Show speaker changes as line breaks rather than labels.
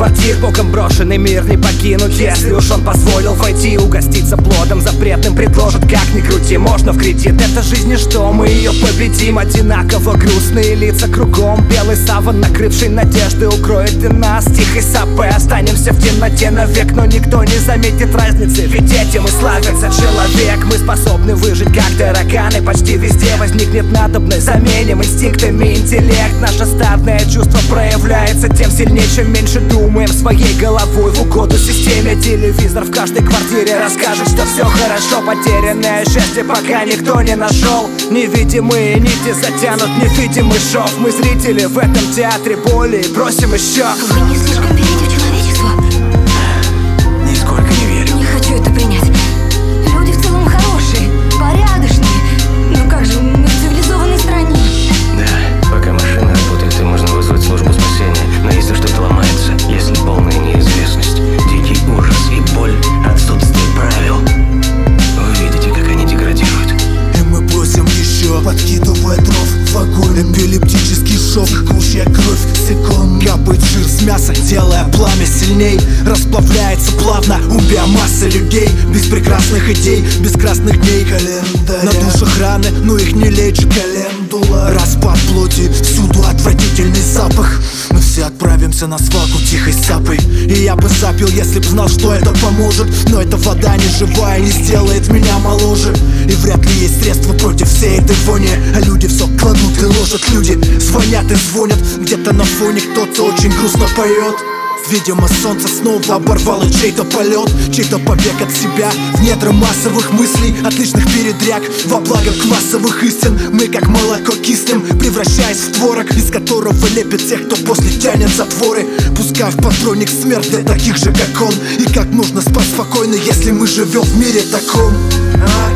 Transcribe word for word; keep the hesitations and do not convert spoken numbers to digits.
квартир, богом брошенный мир не покинуть. Если уж он позволил войти, угоститься плодом запретным предложит. Как ни крути, можно в кредит, это жизнь ничто, мы ее победим. Одинаково грустные лица кругом, белый саван, накрывший надежды, укроет и нас. Тихой сапой останемся в темноте навек, но никто не заметит разницы, ведь этим и славится человек. Мы способны выжить как тараканы, почти везде возникнет надобность. Заменим инстинктами интеллект, наше стадное чувство проявляется тем сильнее, чем меньше думаем своей головой в угоду системе. Телевизор в каждой квартире расскажет, что все хорошо, потерянное счастье пока никто не нашел. Невидимые нити затянут невидимый шов. Мы зрители в этом театре боли и просим еще.
Вы не слишком верите в человечество?
Нисколько не верю.
Не хочу это принять. Люди в целом хорошие, порядочные. Но как же, мы в цивилизованной стране.
Да, пока машина работает, и можно вызвать службу спасения. Но если что-то ломается, если полная неизвестность, дикий ужас и боль, отсутствие правил, вы видите, как они деградируют.
И мы бросим еще, подкидывая дров в огонь. Эпилептический шок, текущая кровь секунд. Капает жир с мяса, делая пламя сильней. Расплавляется плавно у биомассы людей. Без прекрасных идей, без красных дней. Календаря. На душах раны, но их не лечит календула. Распад плоти, всюду отвратительный запах. Мы все отправимся на свалку тихой сапой. И я бы запил, если б знал, что это поможет. Но эта вода не живая, не сделает меня моложе. И вряд ли есть средства против всей этой вони. А люди все кладут и ложат, люди звонят и звонят. Где-то на фоне кто-то очень грустно поет. Видимо, солнце снова оборвало чей-то полет, чей-то побег от себя в недра массовых мыслей, отличных передряг во благо классовых истин. Мы как молоко кислым, превращаясь в творог, из которого лепят тех, кто после тянет затворы. Пускай в патронник смерть для таких же, как он. И как нужно спать спокойно, если мы живем в мире таком.